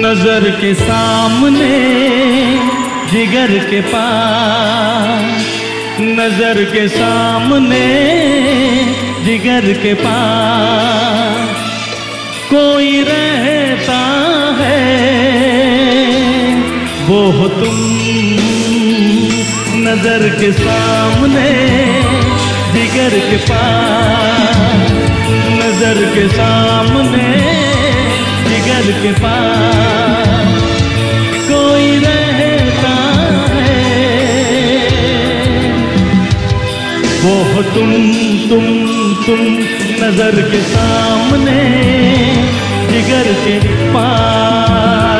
नजर के सामने जिगर के पास, नजर के सामने जिगर के पास कोई रहता है, वो हो तुम। नजर के सामने जिगर के पास, नजर के सामने जिगर के पास कोई रहता है, वो हो तुम। नजर के सामने जिगर के पास।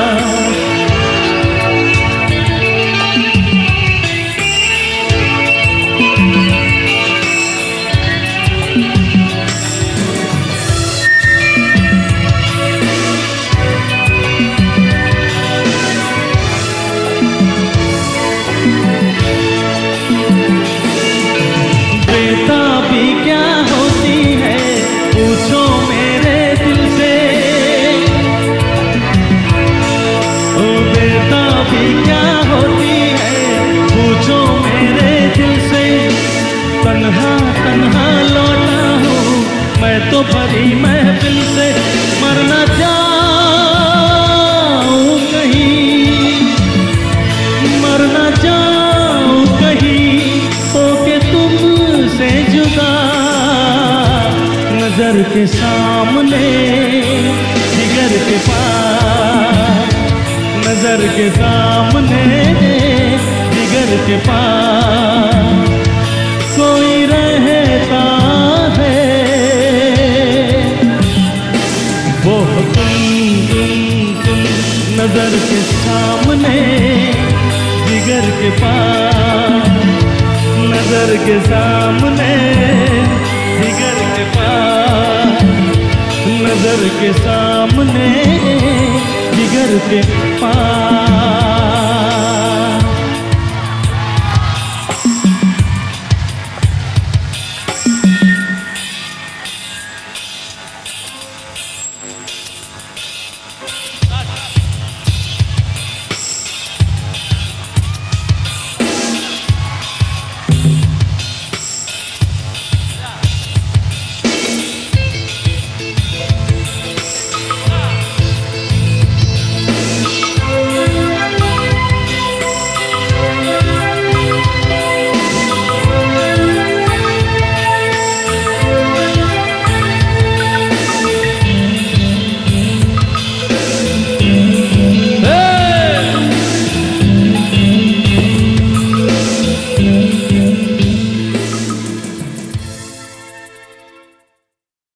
बेताबी क्या होती है पूछो मेरे दिल से, ओ बेताबी क्या होती है पूछो मेरे दिल से। तन्हा तन्हा लौटा हूँ मैं तो भरी महफिल से, मरना जाऊँ कहीं, मरना जाऊँ कहीं होके तुमसे जुदा। नजर के सामने जिगर के पास, नजर के सामने जिगर के पास कोई रहता है, वो तुम। नजर के सामने जिगर के पास, नजर के सामने जिगर के पास, नजर के सामने जिगर के पास।